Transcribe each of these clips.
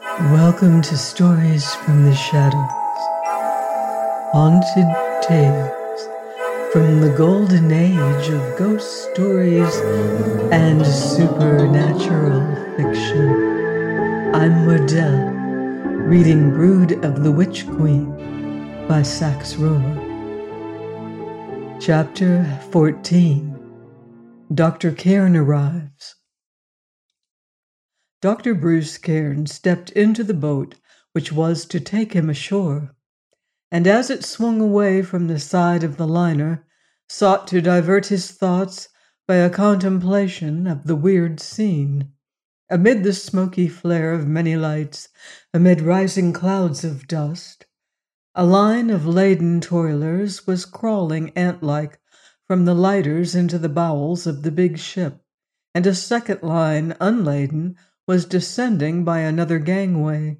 Welcome to Stories from the Shadows, haunted tales from the golden age of ghost stories and supernatural fiction. I'm Mordell, reading Brood of the Witch Queen by Sax Roller. Chapter 14. Dr. Cairn Arrives. Dr. Bruce Cairn stepped into the boat which was to take him ashore, and as it swung away from the side of the liner, sought to divert his thoughts by a contemplation of the weird scene. Amid the smoky flare of many lights, amid rising clouds of dust, a line of laden toilers was crawling ant-like from the lighters into the bowels of the big ship, and a second line, unladen, was descending by another gangway.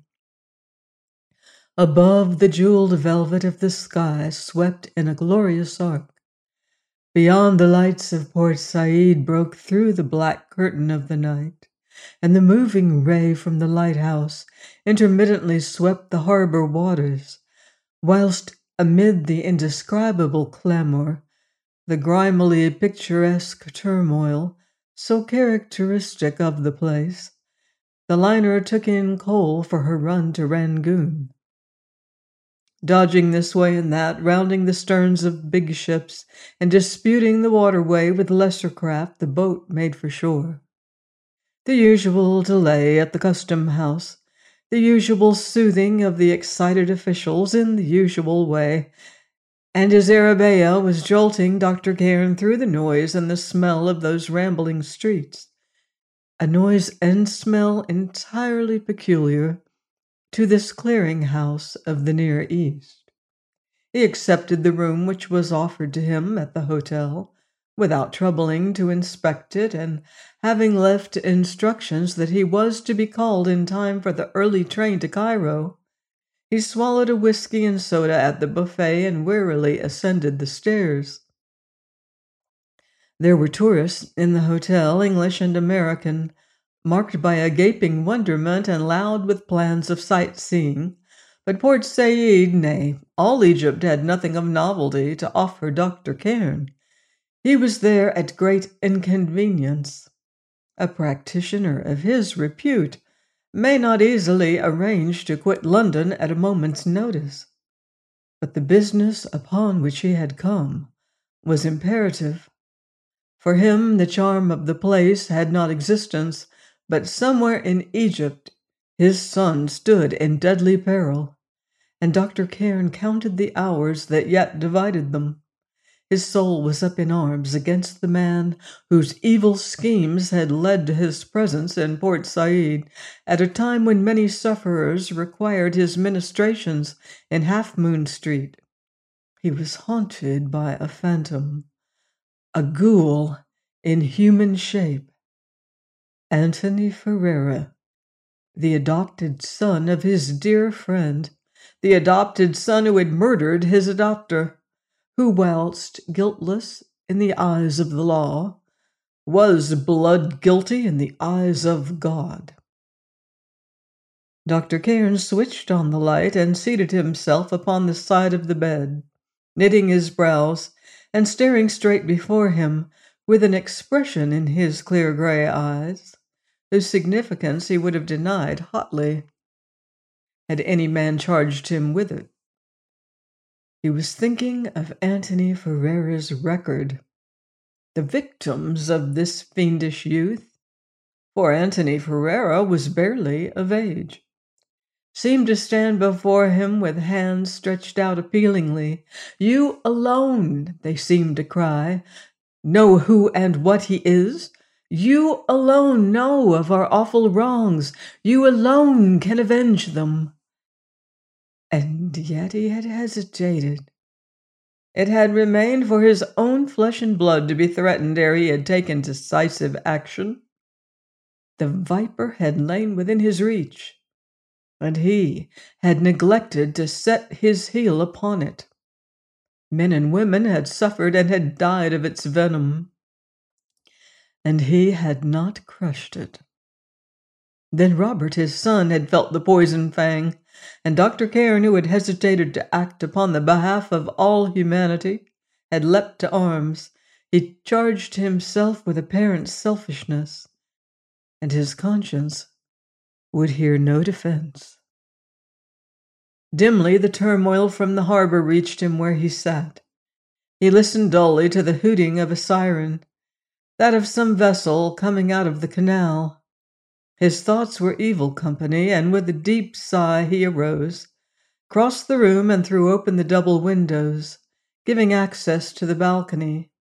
Above, the jeweled velvet of the sky swept in a glorious arc. Beyond, the lights of Port Said broke through the black curtain of the night, and the moving ray from the lighthouse intermittently swept the harbor waters, whilst amid the indescribable clamor, the grimily picturesque turmoil so characteristic of the place, the liner took in coal for her run to Rangoon. Dodging this way and that, rounding the sterns of big ships, and disputing the waterway with lesser craft, the boat made for shore. The usual delay at the custom house, the usual soothing of the excited officials in the usual way, and as Arabella was jolting Dr. Cairn through the noise and the smell of those rambling streets, a noise and smell entirely peculiar to this clearing-house of the Near East. He accepted the room which was offered to him at the hotel, without troubling to inspect it, and having left instructions that he was to be called in time for the early train to Cairo, he swallowed a whiskey and soda at the buffet and wearily ascended the stairs. There were tourists in the hotel, English and American, marked by a gaping wonderment and loud with plans of sightseeing, but Port Said, nay, all Egypt had nothing of novelty to offer Dr. Cairn. He was there at great inconvenience. A practitioner of his repute may not easily arrange to quit London at a moment's notice, but the business upon which he had come was imperative. For him, the charm of the place had not existence, but somewhere in Egypt his son stood in deadly peril, and Dr. Cairn counted the hours that yet divided them. His soul was up in arms against the man whose evil schemes had led to his presence in Port Said at a time when many sufferers required his ministrations in Half Moon Street. He was haunted by a phantom, a ghoul in human shape. Anthony Ferreira, the adopted son of his dear friend, the adopted son who had murdered his adopter, who, whilst guiltless in the eyes of the law, was blood guilty in the eyes of God. Dr. Cairn switched on the light and seated himself upon the side of the bed, knitting his brows and staring straight before him with an expression in his clear gray eyes, whose significance he would have denied hotly, had any man charged him with it. He was thinking of Anthony Ferreira's record, the victims of this fiendish youth, for Anthony Ferreira was barely of age, seemed to stand before him with hands stretched out appealingly. You alone, they seemed to cry, know who and what he is. You alone know of our awful wrongs. You alone can avenge them. And yet he had hesitated. It had remained for his own flesh and blood to be threatened ere he had taken decisive action. The viper had lain within his reach, and he had neglected to set his heel upon it. Men and women had suffered and had died of its venom, and he had not crushed it. Then Robert, his son, had felt the poison fang, and Dr. Cairn, who had hesitated to act upon the behalf of all humanity, had leapt to arms. He charged himself with apparent selfishness, and his conscience would hear no defense. Dimly, the turmoil from the harbor reached him where he sat. He listened dully to the hooting of a siren, that of some vessel coming out of the canal. His thoughts were evil company, and with a deep sigh he arose, crossed the room, and threw open the double windows, giving access to the balcony.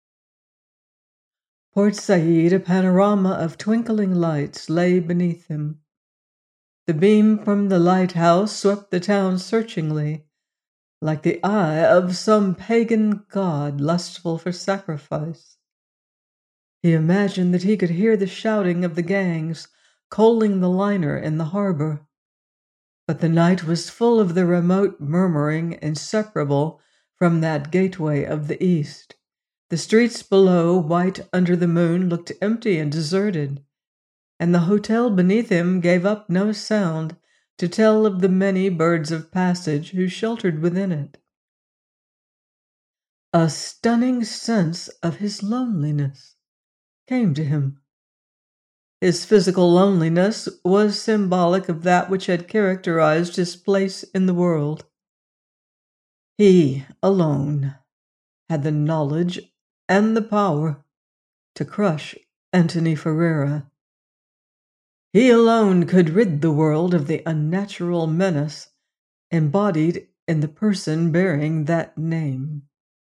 Port Said, a panorama of twinkling lights, lay beneath him. The beam from the lighthouse swept the town searchingly, like the eye of some pagan god lustful for sacrifice. He imagined that he could hear the shouting of the gangs coaling the liner in the harbor. But the night was full of the remote murmuring inseparable from that gateway of the east. The streets below, white under the moon, looked empty and deserted, and the hotel beneath him gave up no sound to tell of the many birds of passage who sheltered within it. A stunning sense of his loneliness came to him. His physical loneliness was symbolic of that which had characterized his place in the world. He alone had the knowledge and the power to crush Antony Ferrara. He alone could rid the world of the unnatural menace embodied in the person bearing that name.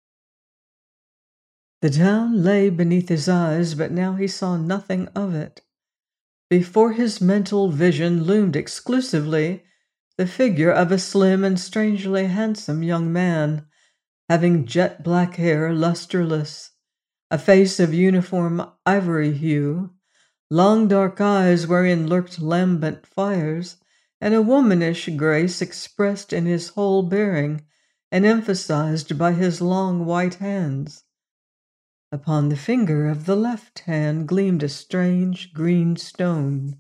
The town lay beneath his eyes, but now he saw nothing of it. Before his mental vision loomed exclusively the figure of a slim and strangely handsome young man, having jet black hair, lusterless, a face of uniform ivory hue, long dark eyes wherein lurked lambent fires, and a womanish grace expressed in his whole bearing and emphasized by his long white hands. Upon the finger of the left hand gleamed a strange green stone.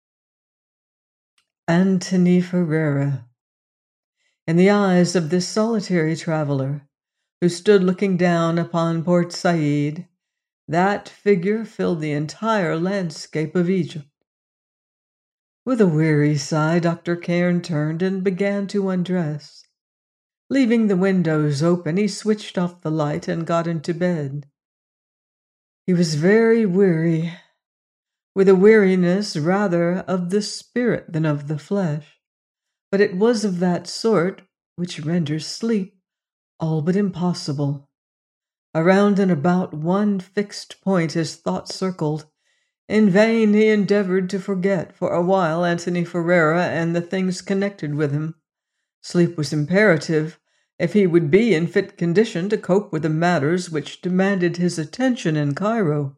Antony Ferrara. In the eyes of this solitary traveler, who stood looking down upon Port Said, that figure filled the entire landscape of Egypt. With a weary sigh, Dr. Cairn turned and began to undress. Leaving the windows open, he switched off the light and got into bed. He was very weary, with a weariness rather of the spirit than of the flesh, but it was of that sort which renders sleep all but impossible. Around and about one fixed point his thoughts circled. In vain he endeavored to forget for a while Antony Ferrara and the things connected with him. Sleep was imperative, if he would be in fit condition to cope with the matters which demanded his attention in Cairo.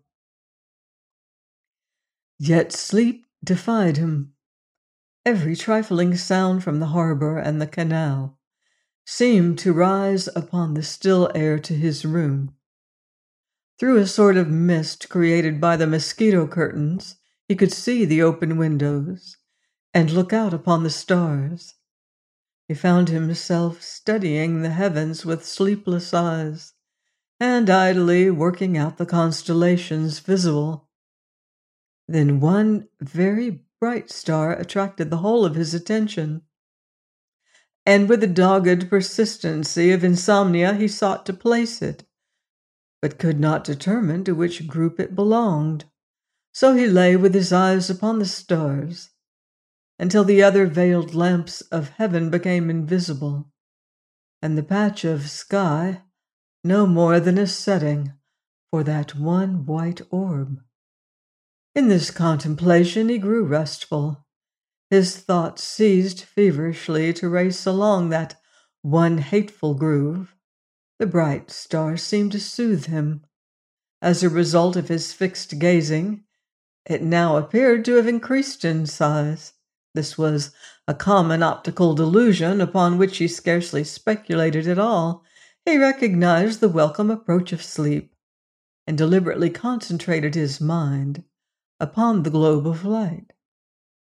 Yet sleep defied him. Every trifling sound from the harbor and the canal seemed to rise upon the still air to his room. Through a sort of mist created by the mosquito curtains, he could see the open windows and look out upon the stars. He found himself studying the heavens with sleepless eyes and idly working out the constellations visible. Then one very bright star attracted the whole of his attention, and with the dogged persistency of insomnia he sought to place it, but could not determine to which group it belonged. So he lay with his eyes upon the stars, until the other veiled lamps of heaven became invisible, and the patch of sky no more than a setting for that one white orb. In this contemplation he grew restful. His thoughts ceased feverishly to race along that one hateful groove. The bright star seemed to soothe him. As a result of his fixed gazing, it now appeared to have increased in size. This was a common optical delusion upon which he scarcely speculated at all. He recognized the welcome approach of sleep and deliberately concentrated his mind upon the globe of light.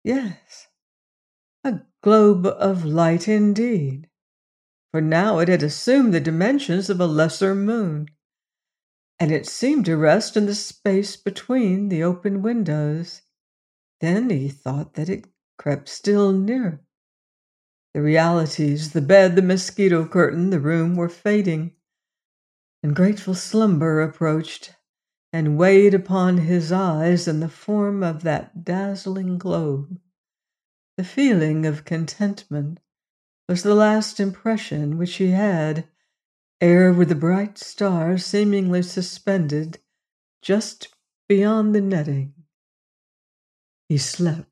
Yes, a globe of light indeed, for now it had assumed the dimensions of a lesser moon, and it seemed to rest in the space between the open windows. Then he thought that it crept still nearer. The realities, the bed, the mosquito curtain, the room were fading, and grateful slumber approached and weighed upon his eyes in the form of that dazzling globe. The feeling of contentment was the last impression which he had, ere with the bright stars seemingly suspended just beyond the netting, he slept.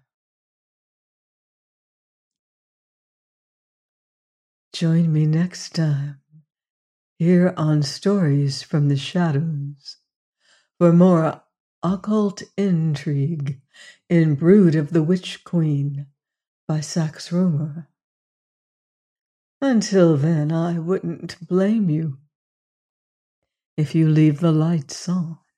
Join me next time here on Stories from the Shadows for more occult intrigue in Brood of the Witch Queen by Sax Rumor. Until then, I wouldn't blame you if you leave the lights on.